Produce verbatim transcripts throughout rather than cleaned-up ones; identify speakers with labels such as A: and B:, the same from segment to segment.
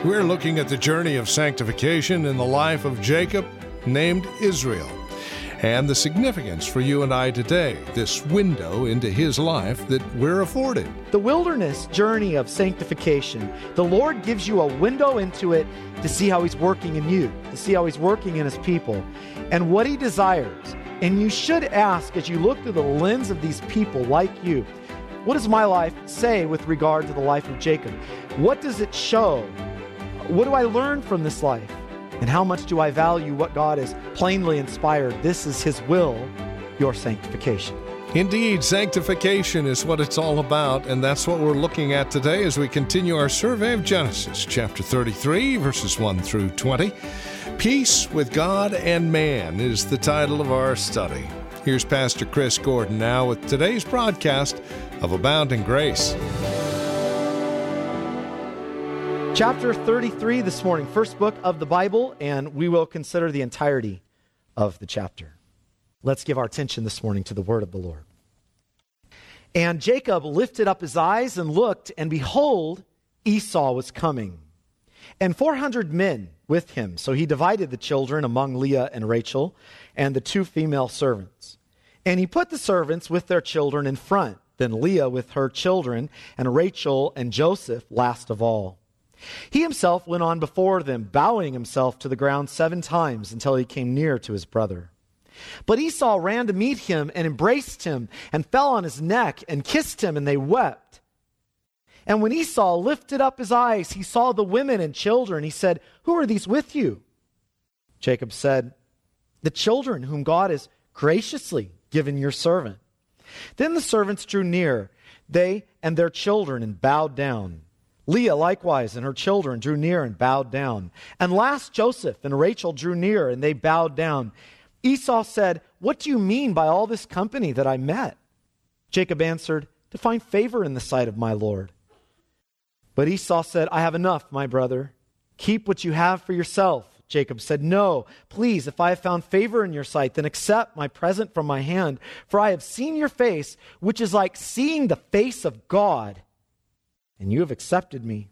A: We're looking at the journey of sanctification in the life of Jacob, named Israel, and the significance for you and I today, this window into his life that we're afforded.
B: The wilderness journey of sanctification, the Lord gives you a window into it to see how he's working in you, to see how he's working in his people, and what he desires. And you should ask, as you look through the lens of these people like you, what does my life say with regard to the life of Jacob? What does it show? What do I learn from this life? And how much do I value what God has plainly inspired? This is his will, your sanctification.
A: Indeed, sanctification is what it's all about, and that's what we're looking at today as we continue our survey of Genesis, chapter thirty-three, verses one through twenty. Peace with God and Man is the title of our study. Here's Pastor Chris Gordon now with today's broadcast of Abounding Grace.
B: Chapter thirty-three this morning, first book of the Bible, and we will consider the entirety of the chapter. Let's give our attention this morning to the word of the Lord. And Jacob lifted up his eyes and looked, and behold, Esau was coming, and four hundred men with him. So he divided the children among Leah and Rachel and the two female servants. And he put the servants with their children in front, then Leah with her children, and Rachel and Joseph last of all. He himself went on before them, bowing himself to the ground seven times until he came near to his brother. But Esau ran to meet him and embraced him and fell on his neck and kissed him, and they wept. And when Esau lifted up his eyes, he saw the women and children. He said, "Who are these with you?" Jacob said, "The children whom God has graciously given your servant." Then the servants drew near, they and their children, and bowed down. Leah likewise and her children drew near and bowed down. And last Joseph and Rachel drew near, and they bowed down. Esau said, "What do you mean by all this company that I met?" Jacob answered, "To find favor in the sight of my Lord." But Esau said, "I have enough, my brother. Keep what you have for yourself." Jacob said, "No, please, if I have found favor in your sight, then accept my present from my hand. For I have seen your face, which is like seeing the face of God, and you have accepted me.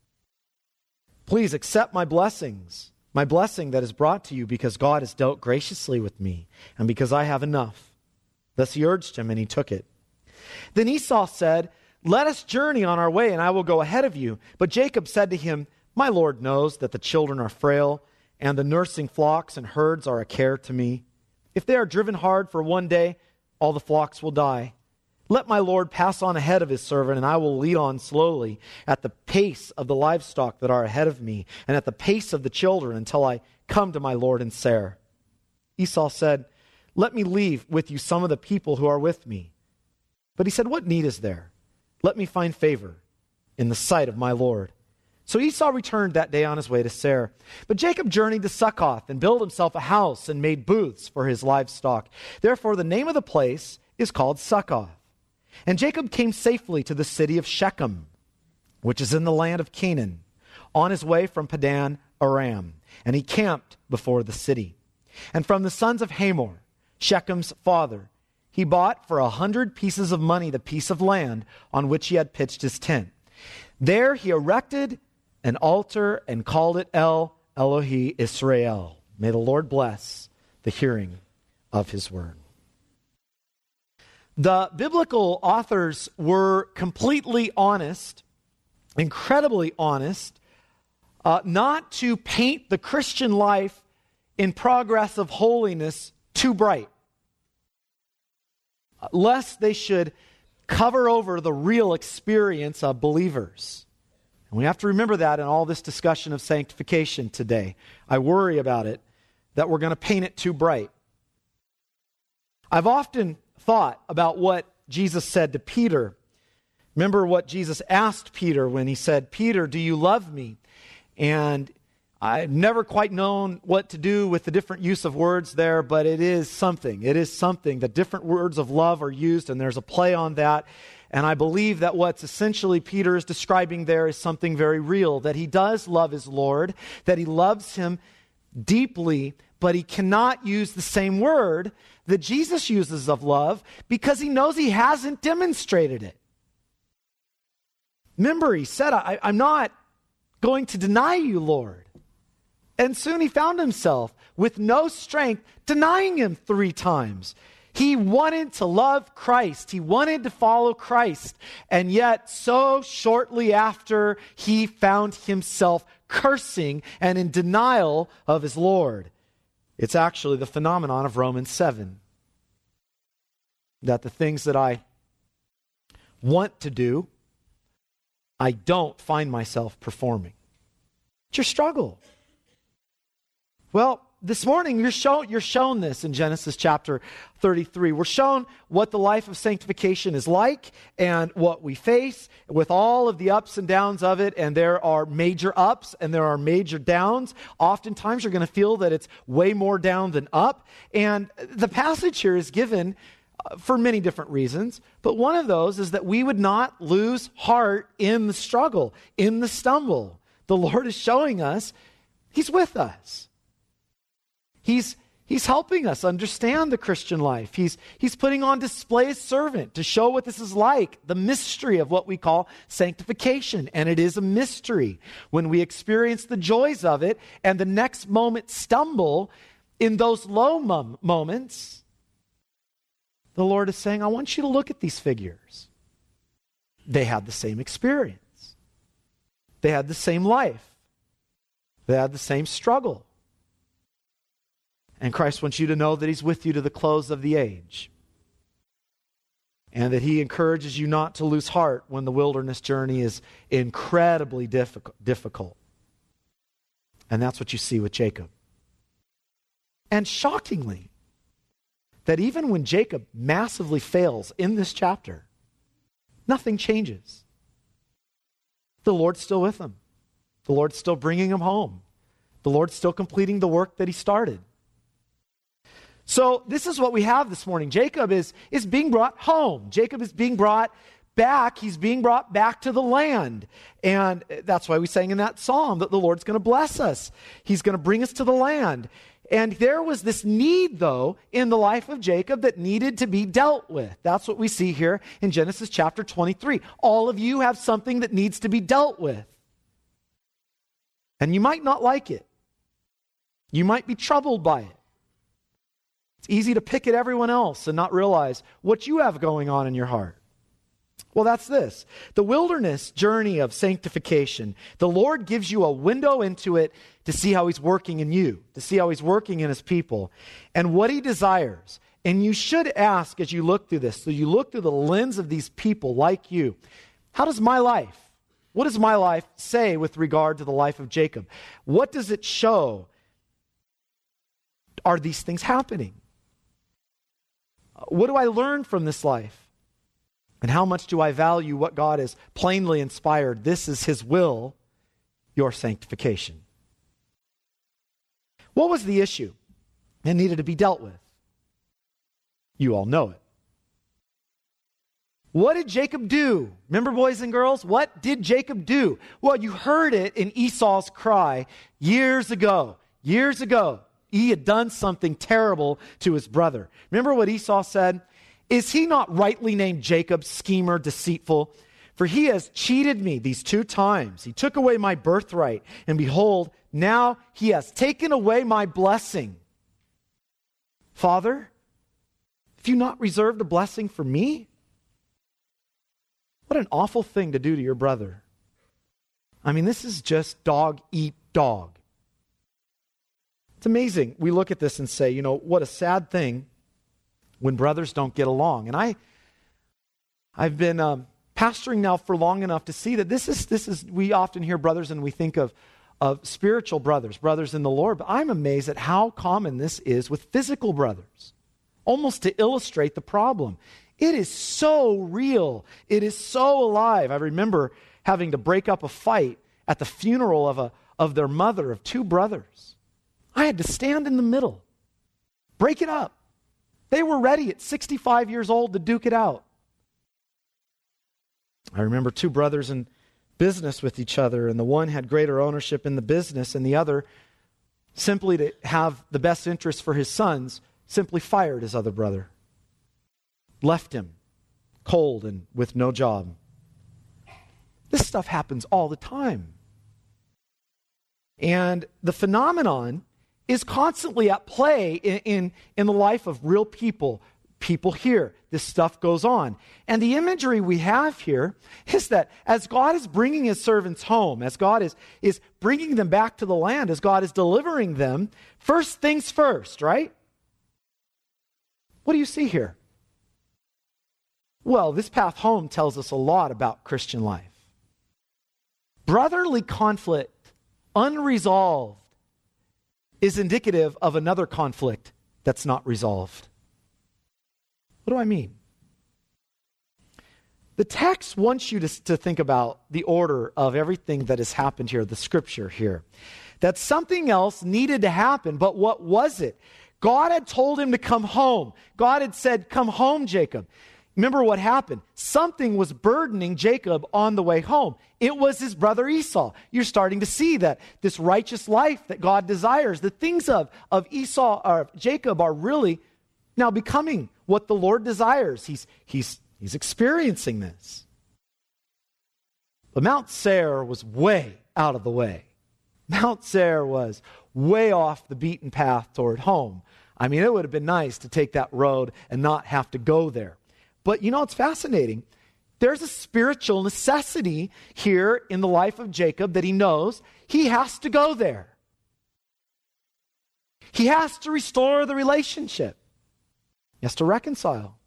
B: Please accept my blessings, my blessing that is brought to you, because God has dealt graciously with me, and because I have enough." Thus he urged him, and he took it. Then Esau said, "Let us journey on our way, and I will go ahead of you." But Jacob said to him, "My Lord knows that the children are frail, and the nursing flocks and herds are a care to me. If they are driven hard for one day, all the flocks will die. Let my Lord pass on ahead of his servant, and I will lead on slowly at the pace of the livestock that are ahead of me, and at the pace of the children, until I come to my Lord in Seir." Esau said, "Let me leave with you some of the people who are with me." But he said, "What need is there? Let me find favor in the sight of my Lord." So Esau returned that day on his way to Seir. But Jacob journeyed to Succoth and built himself a house and made booths for his livestock. Therefore the name of the place is called Succoth. And Jacob came safely to the city of Shechem, which is in the land of Canaan, on his way from Padan Aram. And he camped before the city. And from the sons of Hamor, Shechem's father, he bought for a hundred pieces of money the piece of land on which he had pitched his tent. There he erected an altar and called it El Elohe Israel. May the Lord bless the hearing of his word. The biblical authors were completely honest, incredibly honest, uh, not to paint the Christian life in progress of holiness too bright, lest they should cover over the real experience of believers. And we have to remember that in all this discussion of sanctification today. I worry about it, that we're going to paint it too bright. I've often thought about what Jesus said to Peter. Remember what Jesus asked Peter when he said, "Peter, do you love me?" And I've never quite known what to do with the different use of words there, but it is something. It is something. The different words of love are used, and there's a play on that. And I believe that what's essentially Peter is describing there is something very real, that he does love his Lord, that he loves him deeply, but he cannot use the same word that Jesus uses of love because he knows he hasn't demonstrated it. Remember, he said, I, I'm not going to deny you, Lord? And soon he found himself with no strength, denying him three times. He wanted to love Christ. He wanted to follow Christ. And yet, so shortly after, he found himself cursing and in denial of his Lord. It's actually the phenomenon of Romans seven. That the things that I want to do, I don't find myself performing. It's your struggle. Well, this morning you're shown, you're shown this in Genesis chapter thirty-three. We're shown what the life of sanctification is like and what we face with all of the ups and downs of it. And there are major ups and there are major downs. Oftentimes you're going to feel that it's way more down than up. And the passage here is given for many different reasons, but one of those is that we would not lose heart in the struggle, in the stumble. The Lord is showing us He's with us. He's, he's helping us understand the Christian life. He's, he's putting on display His servant to show what this is like, the mystery of what we call sanctification. And it is a mystery. When we experience the joys of it and the next moment stumble in those low mom- moments, the Lord is saying, I want you to look at these figures. They had the same experience. They had the same life. They had the same struggle. And Christ wants you to know that He's with you to the close of the age. And that He encourages you not to lose heart when the wilderness journey is incredibly difficult. And that's what you see with Jacob. And shockingly, that even when Jacob massively fails in this chapter, nothing changes. The Lord's still with him. The Lord's still bringing him home. The Lord's still completing the work that He started. So this is what we have this morning. Jacob is, is being brought home. Jacob is being brought back. He's being brought back to the land. And that's why we sang in that psalm that the Lord's going to bless us. He's going to bring us to the land. And there was this need, though, in the life of Jacob that needed to be dealt with. That's what we see here in Genesis chapter twenty-three. All of you have something that needs to be dealt with. And you might not like it. You might be troubled by it. It's easy to pick at everyone else and not realize what you have going on in your heart. Well, that's this. The wilderness journey of sanctification. The Lord gives you a window into it to see how He's working in you, to see how He's working in His people, and what He desires. And you should ask as you look through this, so you look through the lens of these people like you, how does my life, what does my life say with regard to the life of Jacob? What does it show? Are these things happening? What do I learn from this life? And how much do I value what God has plainly inspired? This is His will, your sanctification. What was the issue that needed to be dealt with? You all know it. What did Jacob do? Remember, boys and girls, what did Jacob do? Well, you heard it in Esau's cry years ago. Years ago, he had done something terrible to his brother. Remember what Esau said? Is he not rightly named Jacob, schemer, deceitful? For he has cheated me these two times. He took away my birthright, and behold, now he has taken away my blessing. Father, have you not reserved a blessing for me? What an awful thing to do to your brother. I mean, this is just dog eat dog. It's amazing. We look at this and say, you know, what a sad thing when brothers don't get along. And I, I've been um, pastoring now for long enough to see that this is, this is, we often hear brothers and we think of, of spiritual brothers, brothers in the Lord, but I'm amazed at how common this is with physical brothers, almost to illustrate the problem. It is so real. It is so alive. I remember having to break up a fight at the funeral of a of their mother of two brothers. I had to stand in the middle, break it up. They were ready at sixty-five years old to duke it out. I remember two brothers in business with each other, and the one had greater ownership in the business, and the other, simply to have the best interest for his sons, simply fired his other brother. Left him cold and with no job. This stuff happens all the time. And the phenomenon is constantly at play in, in, in the life of real people. People here, this stuff goes on. And the imagery we have here is that as God is bringing his servants home, as God is, is bringing them back to the land, as God is delivering them, first things first, right? What do you see here? Well, this path home tells us a lot about Christian life. Brotherly conflict, unresolved, is indicative of another conflict that's not resolved. What do I mean? The text wants you to, to think about the order of everything that has happened here, the scripture here. That something else needed to happen, but what was it? God had told him to come home. God had said, come home, Jacob. Remember what happened? Something was burdening Jacob on the way home. It was his brother Esau. You're starting to see that this righteous life that God desires, the things of, of Esau or Jacob are really now becoming what the Lord desires. He's, he's, he's experiencing this. But Mount Seir was way out of the way. Mount Seir was way off the beaten path toward home. I mean, it would have been nice to take that road and not have to go there. But you know, it's fascinating. There's a spiritual necessity here in the life of Jacob that he knows he has to go there. He has to restore the relationship. He has to reconcile.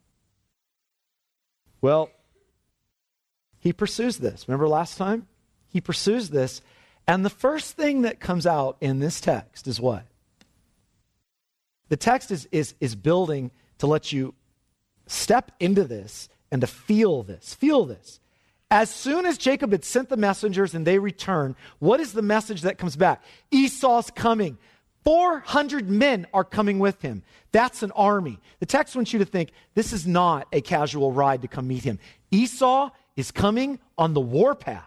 B: Well, he pursues this. Remember last time? He pursues this. And the first thing that comes out in this text is what? The text is, is, is building to let you step into this and to feel this. Feel this. As soon as Jacob had sent the messengers and they return, what is the message that comes back? Esau's coming. four hundred men are coming with him. That's an army. The text wants you to think this is not a casual ride to come meet him. Esau is coming on the warpath.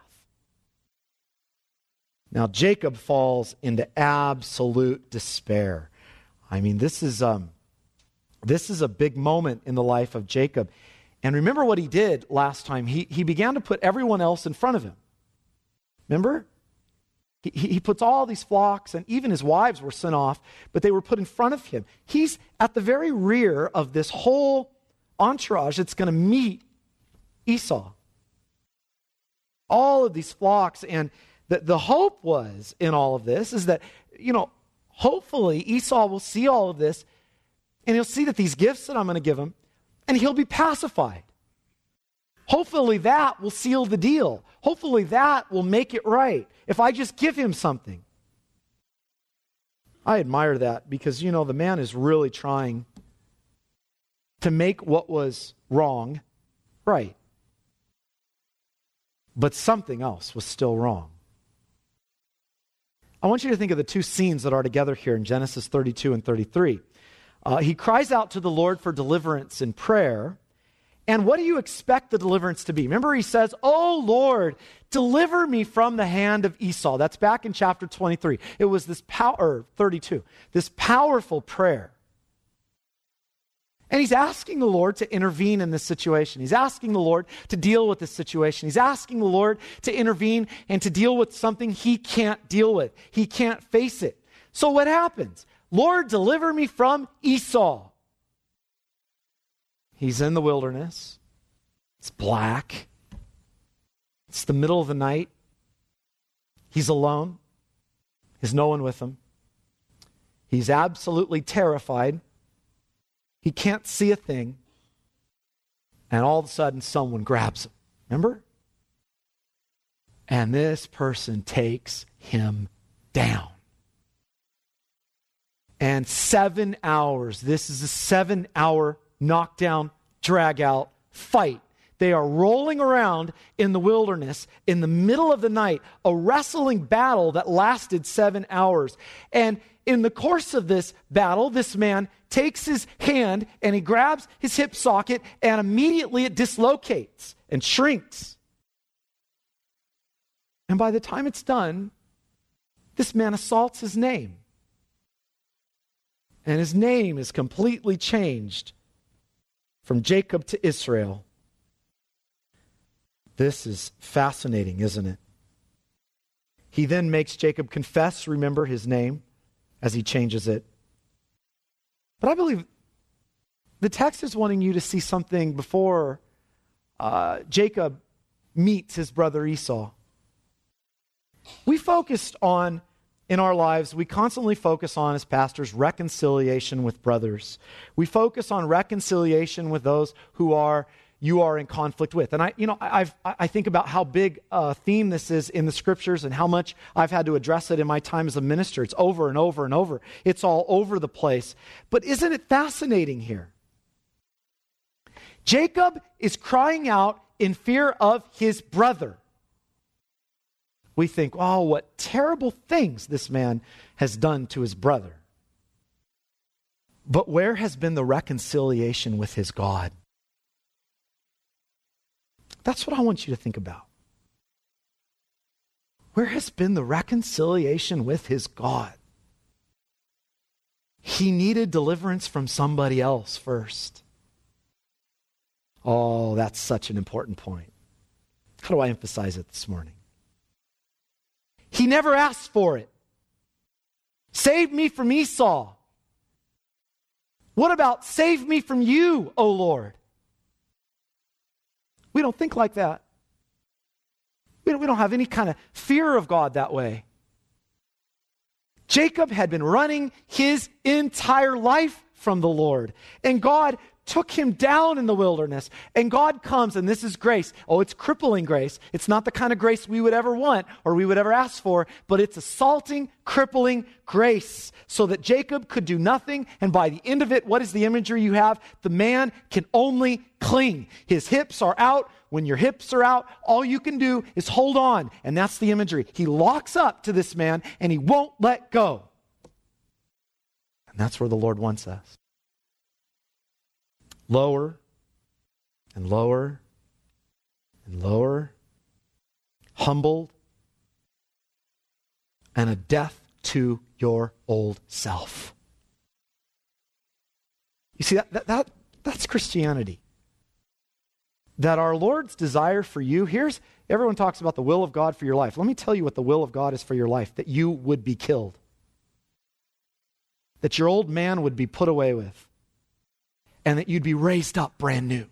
B: Now Jacob falls into absolute despair. I mean, this is um, this is a big moment in the life of Jacob. And remember what he did last time. He, he began to put everyone else in front of him. Remember? He, he puts all these flocks, and even his wives were sent off, but they were put in front of him. He's at the very rear of this whole entourage that's going to meet Esau. All of these flocks, and the, the hope was in all of this is that, you know, hopefully Esau will see all of this, and he'll see that these gifts that I'm going to give him, and he'll be pacified. Hopefully that will seal the deal. Hopefully that will make it right. If I just give him something. I admire that because, you know, the man is really trying to make what was wrong right. But something else was still wrong. I want you to think of the two scenes that are together here in Genesis thirty-two and thirty-three. Uh, he cries out to the Lord for deliverance in prayer. And what do you expect the deliverance to be? Remember, he says, "Oh Lord, deliver me from the hand of Esau." That's back in chapter twenty-three. It was this power, thirty-two, this powerful prayer. And he's asking the Lord to intervene in this situation. He's asking the Lord to deal with this situation. He's asking the Lord to intervene and to deal with something he can't deal with. He can't face it. So what happens? Lord, deliver me from Esau. He's in the wilderness. It's black. It's the middle of the night. He's alone. There's no one with him. He's absolutely terrified. He can't see a thing. And all of a sudden, someone grabs him. Remember? And this person takes him down. And seven hours, this is a seven-hour knockdown, drag-out fight. They are rolling around in the wilderness in the middle of the night, a wrestling battle that lasted seven hours. And in the course of this battle, this man takes his hand and he grabs his hip socket, and immediately it dislocates and shrinks. And by the time it's done, this man assaults his name. And his name is completely changed from Jacob to Israel. This is fascinating, isn't it? He then makes Jacob confess, remember his name, as he changes it. But I believe the text is wanting you to see something before uh, Jacob meets his brother Esau. We focused on, in our lives, we constantly focus on, as pastors, reconciliation with brothers. We focus on reconciliation with those who are you are in conflict with. And I, you know, I've, I think about how big a theme this is in the scriptures and how much I've had to address it in my time as a minister. It's over and over and over. It's all over the place. But isn't it fascinating here? Jacob is crying out in fear of his brother. We think, oh, what terrible things this man has done to his brother. But where has been the reconciliation with his God? That's what I want you to think about. Where has been the reconciliation with his God? He needed deliverance from somebody else first. Oh, that's such an important point. How do I emphasize it this morning? He never asked for it. Save me from Esau. What about save me from you, O Lord? We don't think like that. We don't, we don't have any kind of fear of God that way. Jacob had been running his entire life from the Lord. And God took him down in the wilderness. And God comes, and this is grace. Oh, it's crippling grace. It's not the kind of grace we would ever want or we would ever ask for, but it's assaulting, crippling grace so that Jacob could do nothing. And by the end of it, what is the imagery you have? The man can only cling. His hips are out. When your hips are out, all you can do is hold on. And that's the imagery. He locks up to this man and he won't let go. And that's where the Lord wants us. Lower and lower and lower, humbled, and a death to your old self. You see, that, that, that that's Christianity. That our Lord's desire for you, here's, everyone talks about the will of God for your life. Let me tell you what the will of God is for your life, that you would be killed. That your old man would be put away with. And that you'd be raised up brand new.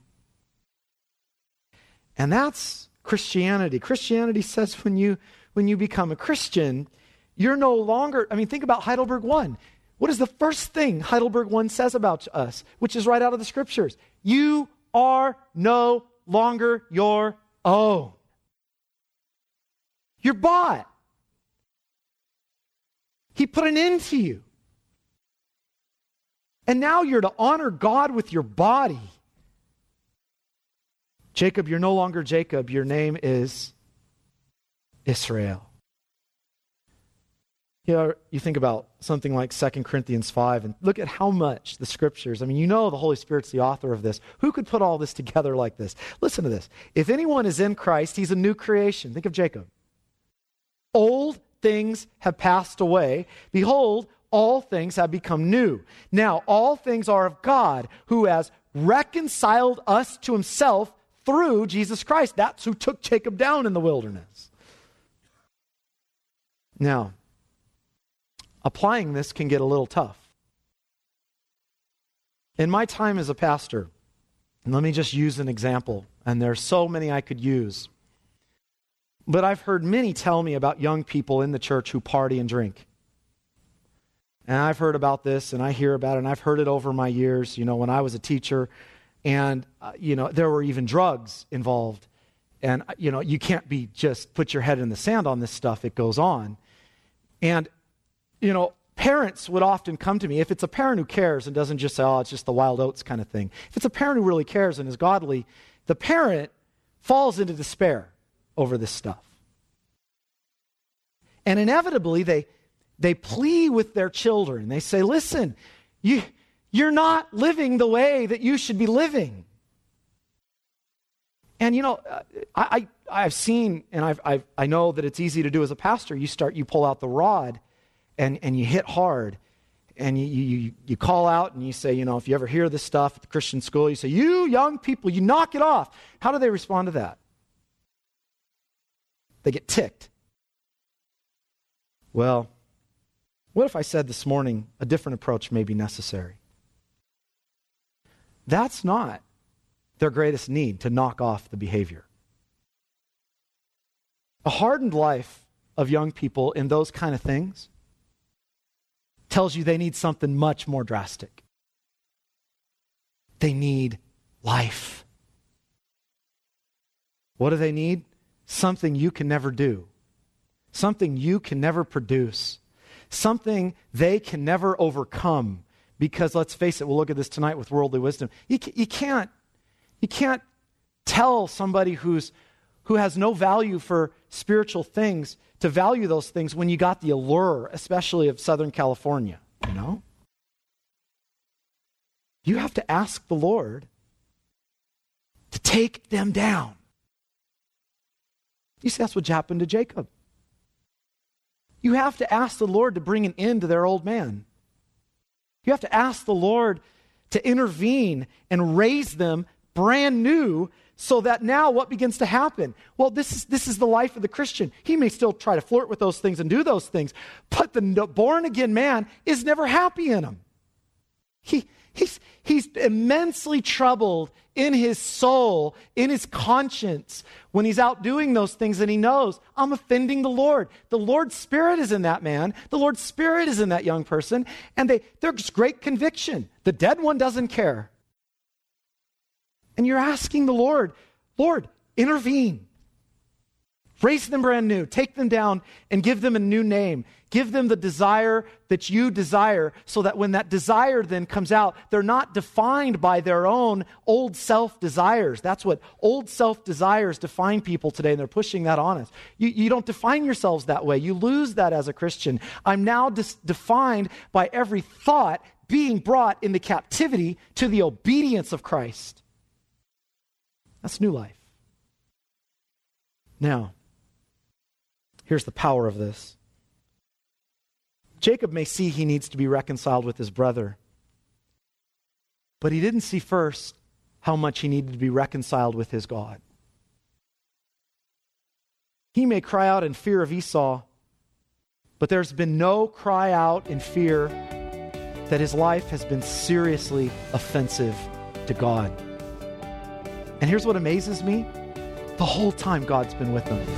B: And that's Christianity. Christianity says when you when you become a Christian, you're no longer, I mean, think about Heidelberg one. What is the first thing Heidelberg one says about us, which is right out of the scriptures? You are no longer your own. You're bought. He put an end to you. And now you're to honor God with your body. Jacob, you're no longer Jacob. Your name is Israel. You know, you think about something like Second Corinthians five and look at how much the scriptures, I mean, you know the Holy Spirit's the author of this. Who could put all this together like this? Listen to this. If anyone is in Christ, he's a new creation. Think of Jacob. Old things have passed away. Behold, all things have become new. Now, all things are of God, who has reconciled us to himself through Jesus Christ. That's who took Jacob down in the wilderness. Now, applying this can get a little tough. In my time as a pastor, and let me just use an example, and there's so many I could use, but I've heard many tell me about young people in the church who party and drink. And I've heard about this, and I hear about it, and I've heard it over my years, you know, when I was a teacher, and, uh, you know, there were even drugs involved. And, uh, you know, you can't be just put your head in the sand on this stuff. It goes on. And, you know, parents would often come to me, if it's a parent who cares and doesn't just say, oh, it's just the wild oats kind of thing. If it's a parent who really cares and is godly, the parent falls into despair over this stuff. And inevitably, they... They plea with their children. They say, listen, you, you're not living the way that you should be living. And, you know, I, I, I've seen, and I've, I've, I know that it's easy to do as a pastor. You start, you pull out the rod and, and you hit hard. And you, you, you call out and you say, you know, if you ever hear this stuff at the Christian school, you say, you young people, you knock it off. How do they respond to that? They get ticked. Well, what if I said this morning a different approach may be necessary? That's not their greatest need, to knock off the behavior. A hardened life of young people in those kind of things tells you they need something much more drastic. They need life. What do they need? Something you can never do. Something you can never produce. Something they can never overcome. Because let's face it, we'll look at this tonight with worldly wisdom. You, you can't, you can't tell somebody who's who has no value for spiritual things to value those things when you got the allure, especially of Southern California, you know? You have to ask the Lord to take them down. You see, that's what happened to Jacob. You have to ask the Lord to bring an end to their old man. You have to ask the Lord to intervene and raise them brand new, so that now what begins to happen? Well, this is this is the life of the Christian. He may still try to flirt with those things and do those things, but the born-again man is never happy in him. He, he's, he's immensely troubled in his soul, in his conscience, when he's out doing those things and he knows, I'm offending the Lord. The Lord's Spirit is in that man. The Lord's Spirit is in that young person, and they, there's great conviction. The dead one doesn't care. And you're asking the Lord, Lord, intervene. Raise them brand new. Take them down and give them a new name. Give them the desire that you desire, so that when that desire then comes out, they're not defined by their own old self-desires. That's what old self-desires define people today, and they're pushing that on us. You, you don't define yourselves that way. You lose that as a Christian. I'm now dis- defined by every thought being brought into captivity to the obedience of Christ. That's new life. Now, here's the power of this. Jacob may see he needs to be reconciled with his brother, but he didn't see first how much he needed to be reconciled with his God. He may cry out in fear of Esau, but there's been no cry out in fear that his life has been seriously offensive to God. And here's what amazes me. The whole time God's been with him.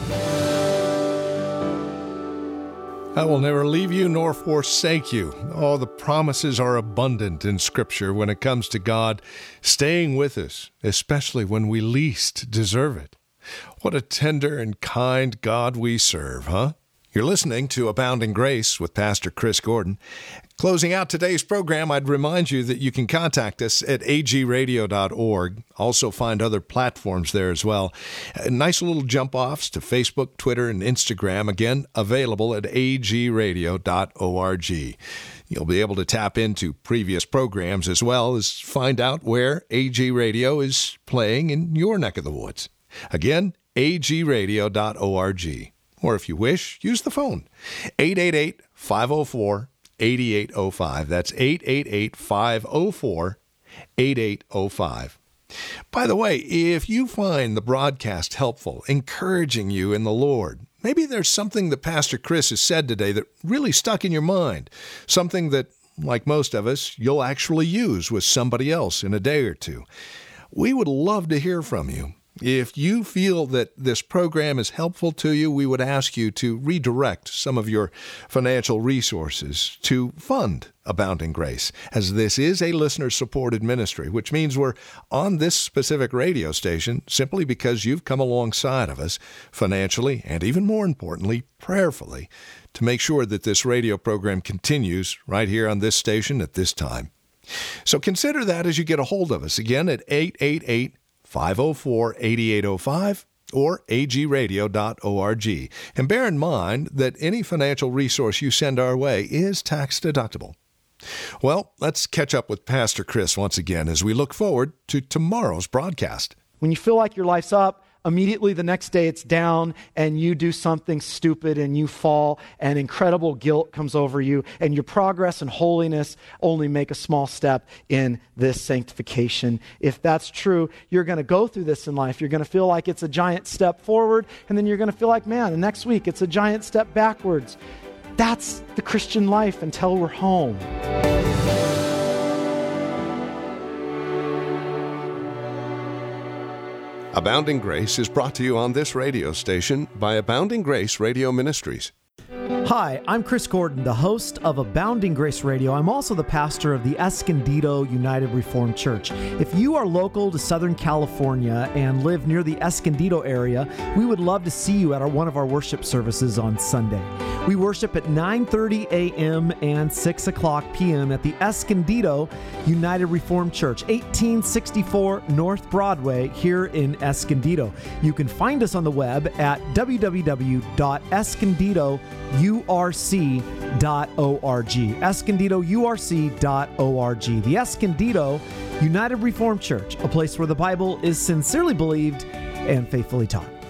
A: I will never leave you nor forsake you. Oh, the promises are abundant in Scripture when it comes to God staying with us, especially when we least deserve it. What a tender and kind God we serve, huh? You're listening to Abounding Grace with Pastor Chris Gordon. Closing out today's program, I'd remind you that you can contact us at a g radio dot org. Also find other platforms there as well. Nice little jump-offs to Facebook, Twitter, and Instagram. Again, available at a g radio dot org. You'll be able to tap into previous programs as well as find out where A G Radio is playing in your neck of the woods. Again, a g radio dot org. Or if you wish, use the phone, eight eight eight, five oh four, eight eight oh five. That's eight eight eight, five oh four, eight eight oh five. By the way, if you find the broadcast helpful, encouraging you in the Lord, maybe there's something that Pastor Chris has said today that really stuck in your mind, something that, like most of us, you'll actually use with somebody else in a day or two. We would love to hear from you. If you feel that this program is helpful to you, we would ask you to redirect some of your financial resources to fund Abounding Grace, as this is a listener-supported ministry, which means we're on this specific radio station simply because you've come alongside of us financially and, even more importantly, prayerfully, to make sure that this radio program continues right here on this station at this time. So consider that as you get a hold of us, again at eight eight eight, five oh four, eight eight oh five or a g radio dot org. And bear in mind that any financial resource you send our way is tax deductible. Well, let's catch up with Pastor Chris once again as we look forward to tomorrow's broadcast.
B: When you feel like your life's up, immediately the next day it's down and you do something stupid and you fall and incredible guilt comes over you, and your progress and holiness only make a small step in this sanctification. If that's true, you're going to go through this in life. You're going to feel like it's a giant step forward, and then you're going to feel like, man, the next week it's a giant step backwards. That's the Christian life until we're home.
A: Abounding Grace is brought to you on this radio station by Abounding Grace Radio Ministries.
C: Hi, I'm Chris Gordon, the host of Abounding Grace Radio. I'm also the pastor of the Escondido United Reformed Church. If you are local to Southern California and live near the Escondido area, we would love to see you at our, one of our worship services on Sunday. We worship at nine thirty a.m. and six o'clock p.m. at the Escondido United Reformed Church, eighteen sixty-four North Broadway here in Escondido. You can find us on the web at w w w dot escondido u r c dot org. escondido u r c dot org. The Escondido United Reformed Church, a place where the Bible is sincerely believed and faithfully taught.